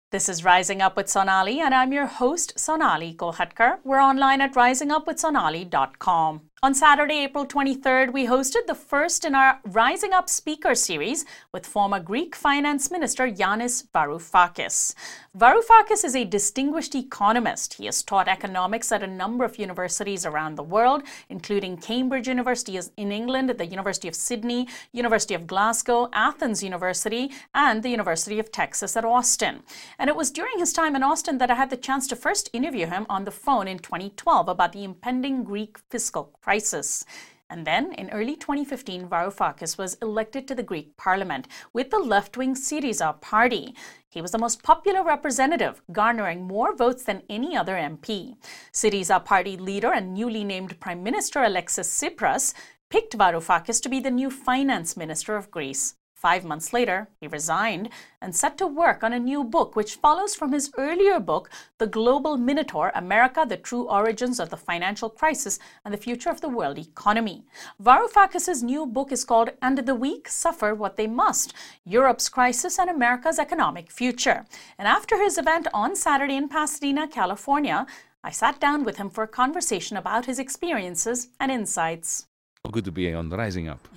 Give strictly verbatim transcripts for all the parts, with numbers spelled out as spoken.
This is Rising Up with Sonali, and I'm your host, Sonali Kolhatkar. We're online at rising up with sonali dot com. On Saturday, April twenty-third, we hosted the first in our Rising Up speaker series with former Greek finance minister Yanis Varoufakis. Varoufakis is a distinguished economist. He has taught economics at a number of universities around the world, including Cambridge University in England, the University of Sydney, University of Glasgow, Athens University, and the University of Texas at Austin. And it was during his time in Austin that I had the chance to first interview him on the phone in twenty twelve about the impending Greek fiscal crisis. And then, in early twenty fifteen, Varoufakis was elected to the Greek parliament with the left-wing Syriza party. He was the most popular representative, garnering more votes than any other M P. Syriza party leader and newly named Prime Minister Alexis Tsipras picked Varoufakis to be the new finance minister of Greece. Five months later, he resigned and set to work on a new book which follows from his earlier book, The Global Minotaur, America, the True Origins of the Financial Crisis and the Future of the World Economy. Varoufakis' new book is called And the Weak Suffer What They Must, Europe's Crisis and America's Economic Future. And after his event on Saturday in Pasadena, California, I sat down with him for a conversation about his experiences and insights. Good to be on Rising Up.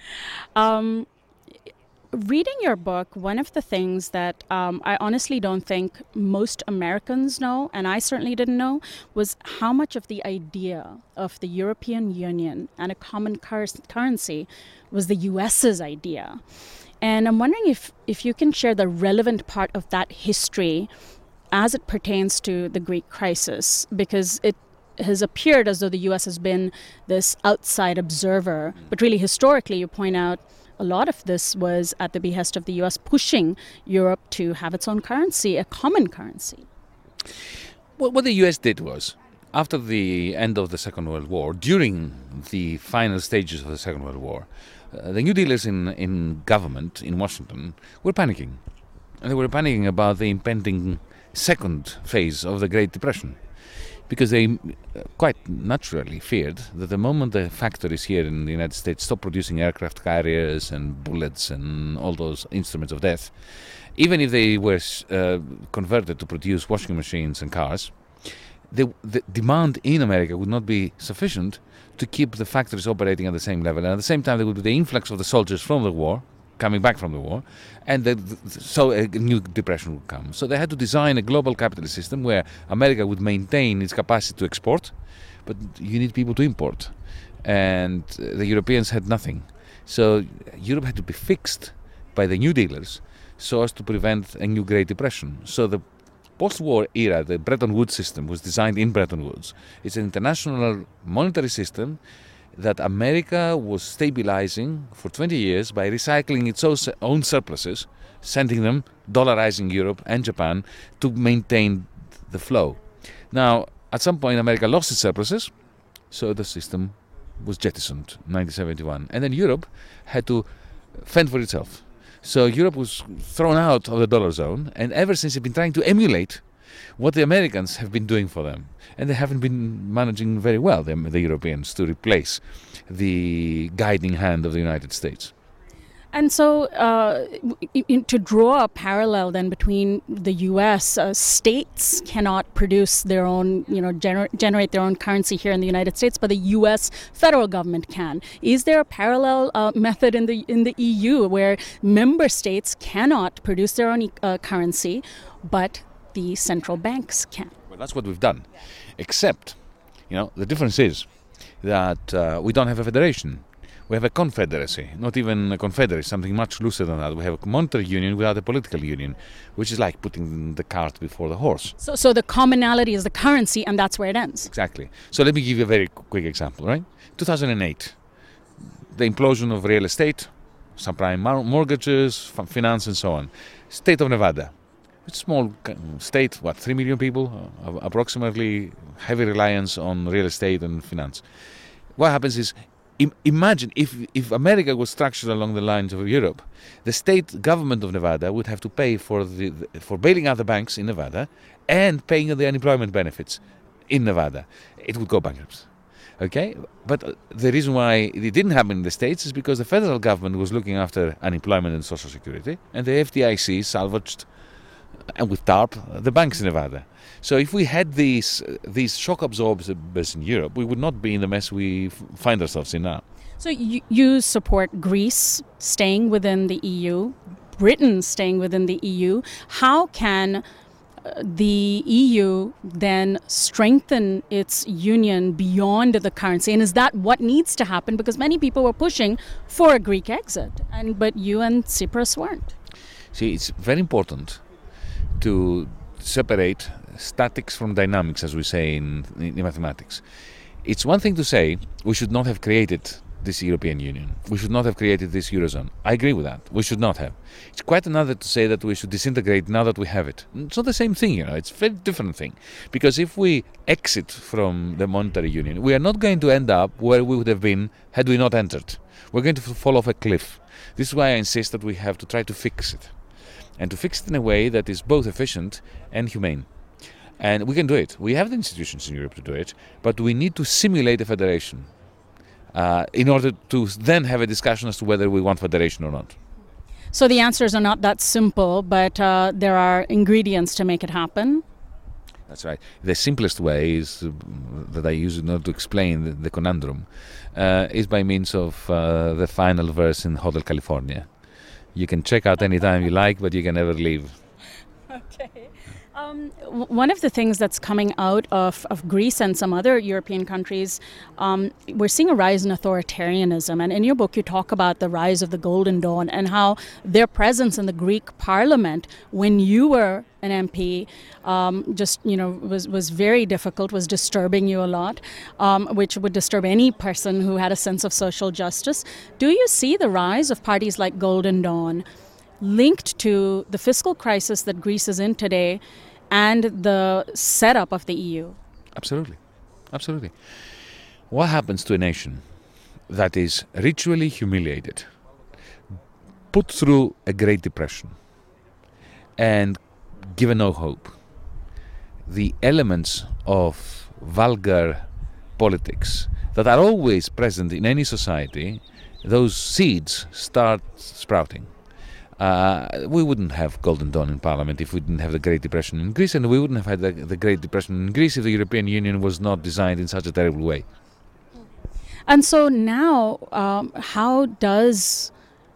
um... Reading your book, one of the things that um, I honestly don't think most Americans know, and I certainly didn't know, was how much of the idea of the European Union and a common cur- currency was the U S's idea. And I'm wondering if, if you can share the relevant part of that history as it pertains to the Greek crisis, because it has appeared as though the U S has been this outside observer. But really, historically, you point out, a lot of this was at the behest of the U S pushing Europe to have its own currency, a common currency. Well, what the U S did was, after the end of the Second World War, during the final stages of the Second World War, uh, the New Dealers in, in government in Washington were panicking. And they were panicking about the impending second phase of the Great Depression, because they quite naturally feared that the moment the factories here in the United States stopped producing aircraft carriers and bullets and all those instruments of death, even if they were uh, converted to produce washing machines and cars, the, the demand in America would not be sufficient to keep the factories operating at the same level. And at the same time, there would be the influx of the soldiers from the war, coming back from the war, and the, the, so a new depression would come. So they had to design a global capitalist system where America would maintain its capacity to export, but you need people to import. And the Europeans had nothing. So Europe had to be fixed by the New Dealers so as to prevent a new Great Depression. So the post-war era, the Bretton Woods system, was designed in Bretton Woods. It's an international monetary system that America was stabilizing for twenty years by recycling its own surpluses, sending them, dollarizing Europe and Japan to maintain the flow. Now, at some point, America lost its surpluses, so the system was jettisoned in nineteen seventy-one. And then Europe had to fend for itself. So Europe was thrown out of the dollar zone, and ever since it's been trying to emulate what the Americans have been doing for them. And they haven't been managing very well, the, the Europeans, to replace the guiding hand of the United States. And so uh, in, to draw a parallel then between the U S, uh, states cannot produce their own, you know, gener- generate their own currency here in the United States, but the U S federal government can. Is there a parallel uh, method in the in the E U where member states cannot produce their own uh, currency, but the central banks can? Well, that's what we've done. Except, you know, the difference is that uh, we don't have a federation. We have a confederacy, not even a confederacy, something much looser than that. We have a monetary union without a political union, which is like putting the cart before the horse. So, so the commonality is the currency, and that's where it ends. Exactly. So let me give you a very quick example, right? two thousand eight, the implosion of real estate, subprime mortgages, finance, and so on. State of Nevada. It's a small state, what, three million people, uh, approximately, heavy reliance on real estate and finance. What happens is, im- imagine if, if America was structured along the lines of Europe, the state government of Nevada would have to pay for the, the for bailing out the banks in Nevada and paying the unemployment benefits in Nevada. It would go bankrupt. Okay, but the reason why it didn't happen in the States is because the federal government was looking after unemployment and social security, and the F D I C salvaged and with TARP, the banks in Nevada. So if we had these these shock absorbers in Europe, we would not be in the mess we f- find ourselves in now. So you, you support Greece staying within the E U, Britain staying within the E U. How can the E U then strengthen its union beyond the currency? And is that what needs to happen? Because many people were pushing for a Greek exit, and but you and Tsipras weren't. See, it's very important to separate statics from dynamics, as we say in, in mathematics. It's one thing to say we should not have created this European Union. We should not have created this Eurozone. I agree with that. We should not have. It's quite another to say that we should disintegrate now that we have it. It's not the same thing, you know. It's a very different thing. Because if we exit from the monetary union, we are not going to end up where we would have been had we not entered. We're going to fall off a cliff. This is why I insist that we have to try to fix it. And to fix it in a way that is both efficient and humane. And we can do it. We have the institutions in Europe to do it, but we need to simulate a federation uh, in order to then have a discussion as to whether we want federation or not. So the answers are not that simple, but uh, there are ingredients to make it happen. That's right. The simplest way is uh, that I use in order to explain the, the conundrum uh, is by means of uh, the final verse in Hotel California. You can check out any time you like, but you can never leave. Okay. Um, w- one of the things that's coming out of, of Greece and some other European countries, um, we're seeing a rise in authoritarianism. And in your book, you talk about the rise of the Golden Dawn and how their presence in the Greek parliament, when you were an M P, um, just, you know, was, was very difficult, was disturbing you a lot, um, which would disturb any person who had a sense of social justice. Do you see the rise of parties like Golden Dawn linked to the fiscal crisis that Greece is in today and the setup of the E U? Absolutely. Absolutely. What happens to a nation that is ritually humiliated, put through a Great Depression, and given no hope? The elements of vulgar politics that are always present in any society, those seeds start sprouting. Uh, we wouldn't have Golden Dawn in Parliament if we didn't have the Great Depression in Greece, and we wouldn't have had the, the Great Depression in Greece if the European Union was not designed in such a terrible way. And so now, um, how does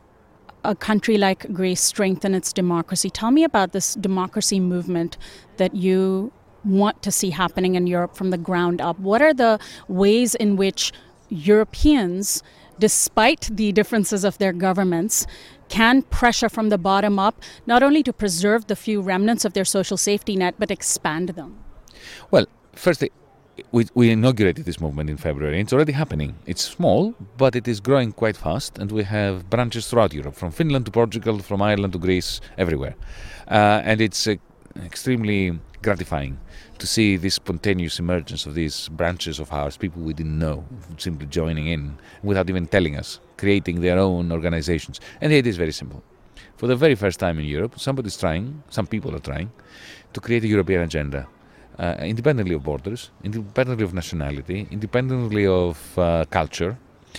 a country like Greece strengthen its democracy? Tell me about this democracy movement that you want to see happening in Europe from the ground up. What are the ways in which Europeans, despite the differences of their governments, can pressure from the bottom up, not only to preserve the few remnants of their social safety net, but expand them? Well, firstly, we, we inaugurated this movement in February. It's already happening. It's small, but it is growing quite fast, and we have branches throughout Europe, from Finland to Portugal, from Ireland to Greece, everywhere. Uh, and it's uh, extremely gratifying to see this spontaneous emergence of these branches of ours, people we didn't know, simply joining in without even telling us, creating their own organizations. And it is very simple. For the very first time in Europe, somebody's trying, some people are trying, to create a European agenda, uh, independently of borders, independently of nationality, independently of uh, culture,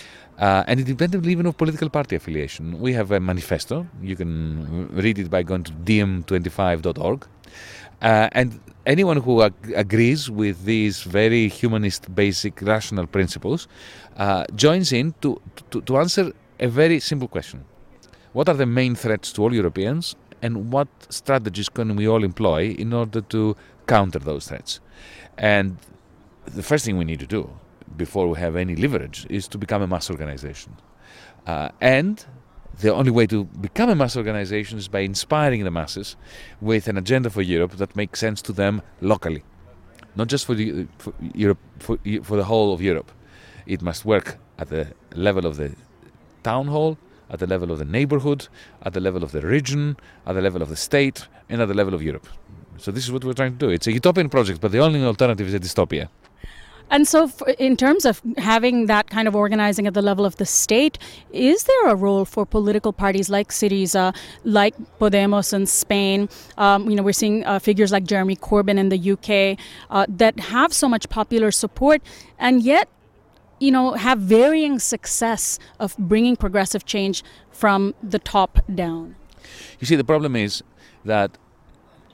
uh, and independently even of political party affiliation. We have a manifesto. You can read it by going to d m twenty-five dot org. Uh, and anyone who ag- agrees with these very humanist, basic, rational principles uh, joins in to, to, to answer a very simple question. What are the main threats to all Europeans, and what strategies can we all employ in order to counter those threats? And the first thing we need to do before we have any leverage is to become a mass organization. Uh, and the only way to become a mass organization is by inspiring the masses with an agenda for Europe that makes sense to them locally, not just for the for Europe for, for the whole of Europe. It must work at the level of the town hall, at the level of the neighborhood, at the level of the region, at the level of the state, and at the level of Europe. So this is what we're trying to do. It's a utopian project, but the only alternative is a dystopia. And so for, in terms of having that kind of organizing at the level of the state, is there a role for political parties like Syriza, like Podemos in Spain? Um, you know, we're seeing uh, figures like Jeremy Corbyn in the U K uh, that have so much popular support and yet, you know, have varying success of bringing progressive change from the top down. You see, the problem is that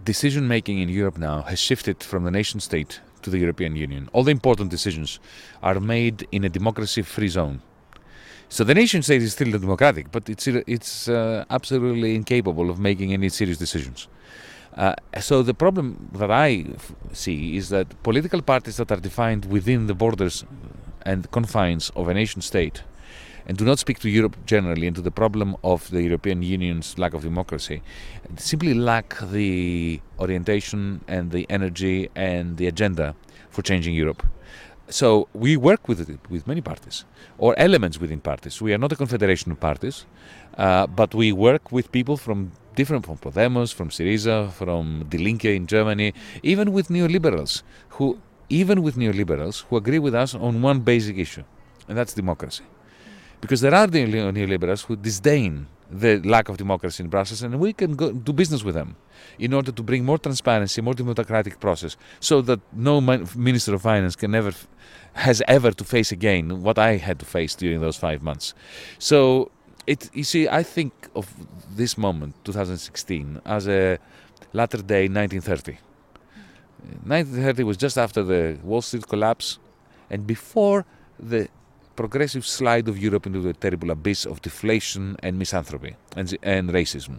decision making in Europe now has shifted from the nation state to the European Union. All the important decisions are made in a democracy-free zone. So the nation state is still democratic, but it's it's uh, absolutely incapable of making any serious decisions. Uh, so the problem that I f- see is that political parties that are defined within the borders and confines of a nation state and do not speak to Europe generally and to the problem of the European Union's lack of democracy, simply lack the orientation and the energy and the agenda for changing Europe. So we work with it, with many parties, or elements within parties. We are not a confederation of parties, uh, but we work with people from different, from Podemos, from Syriza, from Die Linke in Germany, even with neoliberals, who, even with neoliberals who agree with us on one basic issue, and that's democracy. Because there are the neoliberals who disdain the lack of democracy in Brussels, and we can go do business with them in order to bring more transparency, more democratic process, so that no Minister of Finance can ever, has ever to face again what I had to face during those five months. So, it, you see, I think of this moment, two thousand sixteen, as a latter day nineteen thirty. nineteen thirty was just after the Wall Street collapse and before the progressive slide of Europe into the terrible abyss of deflation and misanthropy and, and racism.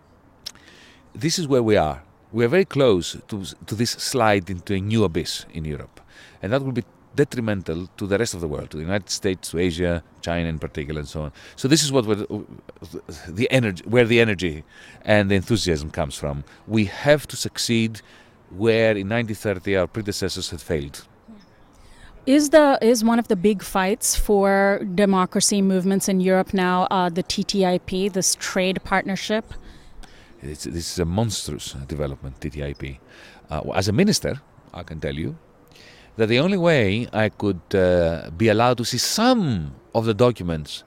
This is where we are. We are very close to, to this slide into a new abyss in Europe. And that will be detrimental to the rest of the world, to the United States, to Asia, China in particular, and so on. So this is what we're, the energy, where the energy and the enthusiasm comes from. We have to succeed where in nineteen thirty our predecessors had failed. Is the is one of the big fights for democracy movements in Europe now uh, the T T I P, this trade partnership? It's, this is a monstrous development, T T I P. Uh, as a minister, I can tell you that the only way I could uh, be allowed to see some of the documents,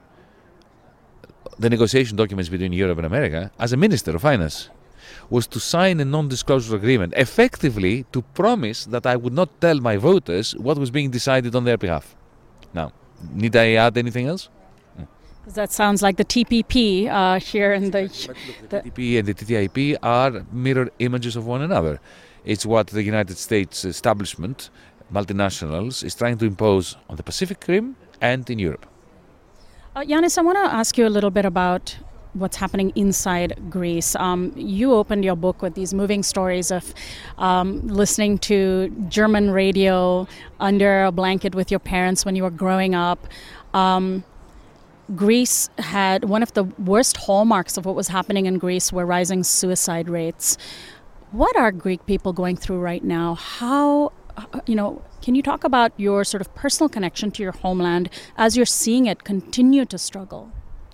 the negotiation documents between Europe and America, as a minister of finance, was to sign a non-disclosure agreement, effectively to promise that I would not tell my voters what was being decided on their behalf. Now, need I add anything else? No. That sounds like the T P P uh, here in the... But look, the T T P and the T T I P are mirror images of one another. It's what the United States establishment, multinationals, is trying to impose on the Pacific Rim and in Europe. Uh, Yanis, I want to ask you a little bit about what's happening inside Greece. Um, you opened your book with these moving stories of um, listening to German radio under a blanket with your parents when you were growing up. Um, Greece had one of the worst hallmarks of what was happening in Greece were rising suicide rates. What are Greek people going through right now? How, you know, can you talk about your sort of personal connection to your homeland as you're seeing it continue to struggle?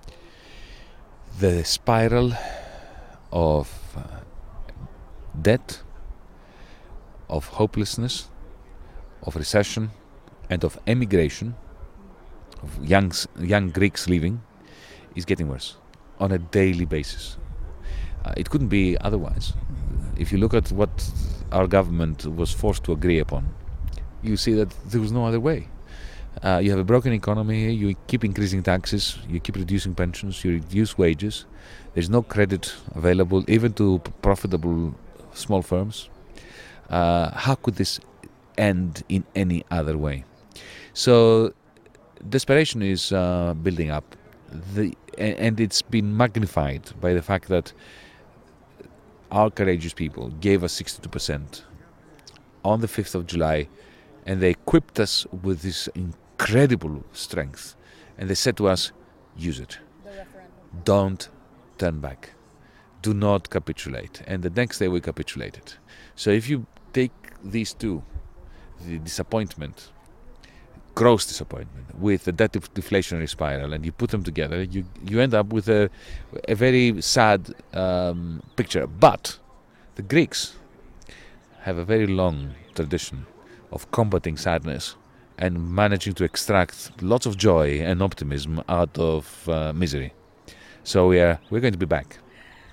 The spiral of uh, debt, of hopelessness, of recession, and of emigration, of young, young Greeks leaving, is getting worse on a daily basis. Uh, it couldn't be otherwise. If you look at what our government was forced to agree upon, you see that there was no other way. Uh, you have a broken economy, you keep increasing taxes, you keep reducing pensions, you reduce wages. There's no credit available even to p- profitable small firms. Uh, how could this end in any other way? So desperation is uh, building up, the, and it's been magnified by the fact that our courageous people gave us sixty-two percent on the fifth of July, and they equipped us with this incredible strength. And they said to us, use it. Don't turn back. Do not capitulate. And the next day we capitulated. So if you take these two, the disappointment, gross disappointment, with the debt deflationary spiral, and you put them together, you, you end up with a, a very sad um, picture. But the Greeks have a very long tradition of combating sadness and managing to extract lots of joy and optimism out of uh, misery. So we are, we're going to be back.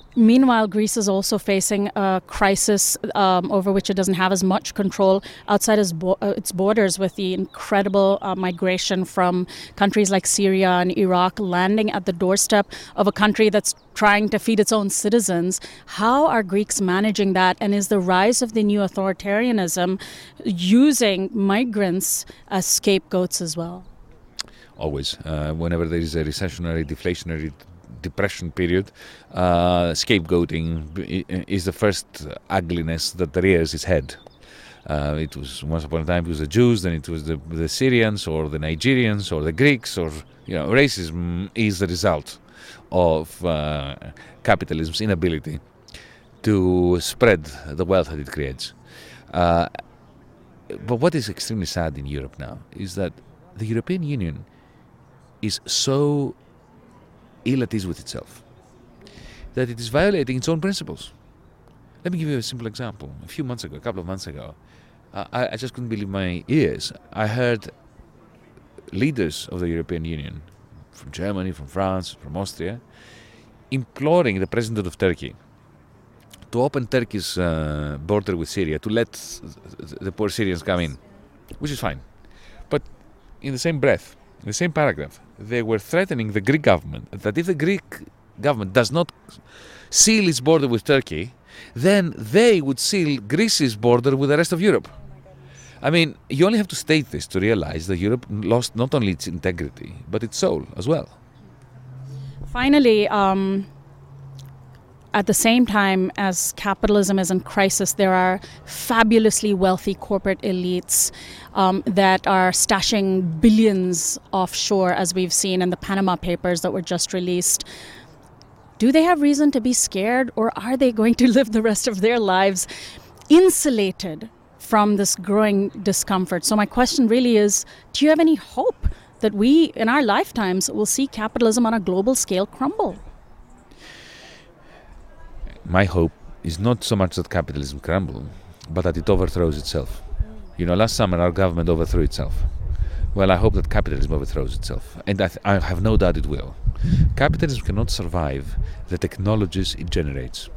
Meanwhile, Greece is also facing a crisis um, over which it doesn't have as much control outside its, bo- uh, its borders, with the incredible uh, migration from countries like Syria and Iraq landing at the doorstep of a country that's trying to feed its own citizens. How are Greeks managing that? And is the rise of the new authoritarianism using migrants as scapegoats as well? Always. Uh, whenever there is a recessionary, deflationary depression period, uh, scapegoating is the first ugliness that rears its head. Uh, it was once upon a time it was the Jews, then it was the, the Syrians or the Nigerians or the Greeks, or you know, racism is the result of uh, capitalism's inability to spread the wealth that it creates. Uh, but what is extremely sad in Europe now is that the European Union is so ill at ease with itself that it is violating its own principles. Let me give you a simple example. A few months ago, a couple of months ago, uh, I, I just couldn't believe my ears. I heard leaders of the European Union, from Germany, from France, from Austria, imploring the president of Turkey to open Turkey's uh, border with Syria, to let the poor Syrians come in, which is fine. But in the same breath, in the same paragraph, they were threatening the Greek government that if the Greek government does not seal its border with Turkey, then they would seal Greece's border with the rest of Europe. I mean, you only have to state this to realize that Europe lost not only its integrity, but its soul as well. Finally, um, at the same time as capitalism is in crisis, there are fabulously wealthy corporate elites um, that are stashing billions offshore, as we've seen in the Panama Papers that were just released. Do they have reason to be scared, or are they going to live the rest of their lives insulated from this growing discomfort? So my question really is, do you have any hope that we, in our lifetimes, will see capitalism on a global scale crumble? My hope is not so much that capitalism crumble, but that it overthrows itself. You know, last summer our government overthrew itself. Well, I hope that capitalism overthrows itself, and I, th- I have no doubt it will. Capitalism cannot survive the technologies it generates.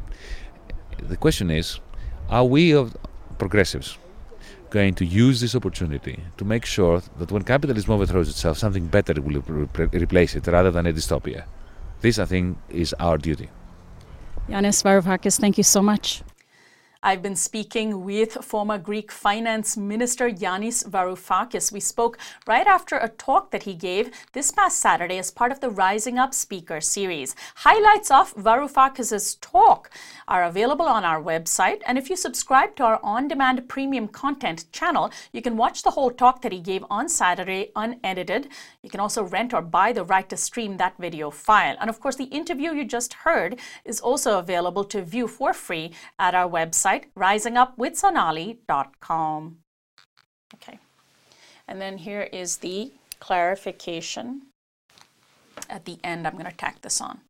The question is, are we of progressives going to use this opportunity to make sure that when capitalism overthrows itself, something better will re- replace it rather than a dystopia? This, I think, is our duty. Yanis Varoufakis, thank you so much. I've been speaking with former Greek Finance Minister Yanis Varoufakis. We spoke right after a talk that he gave this past Saturday as part of the Rising Up Speaker Series. Highlights of Varoufakis' talk are available on our website, and if you subscribe to our on-demand premium content channel, you can watch the whole talk that he gave on Saturday unedited. You can also rent or buy the right to stream that video file. And of course, the interview you just heard is also available to view for free at our website, rising up with sonali dot com. Okay, and then here is the clarification. At the end, I'm going to tack this on.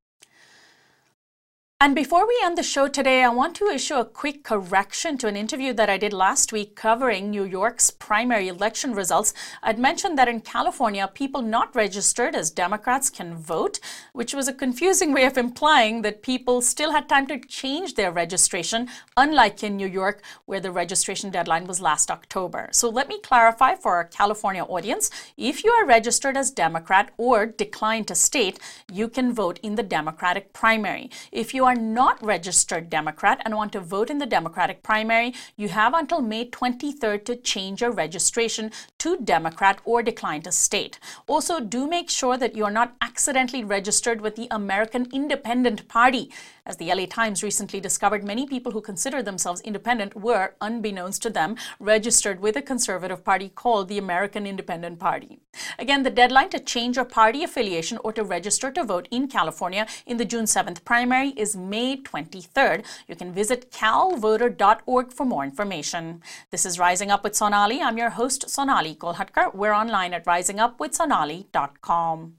And before we end the show today, I want to issue a quick correction to an interview that I did last week covering New York's primary election results. I'd mentioned that in California, people not registered as Democrats can vote, which was a confusing way of implying that people still had time to change their registration, unlike in New York, where the registration deadline was last October. So let me clarify for our California audience. If you are registered as Democrat or declined to state, you can vote in the Democratic primary. If you are not registered Democrat and want to vote in the Democratic primary, you have until May twenty-third to change your registration to Democrat or decline to state. Also, do make sure that you are not accidentally registered with the American Independent Party. As the L A Times recently discovered, many people who consider themselves independent were, unbeknownst to them, registered with a conservative party called the American Independent Party. Again, the deadline to change your party affiliation or to register to vote in California in the June seventh primary is May twenty-third. You can visit cal voter dot org for more information. This is Rising Up with Sonali. I'm your host, Sonali Kolhatkar. We're online at rising up with sonali dot com.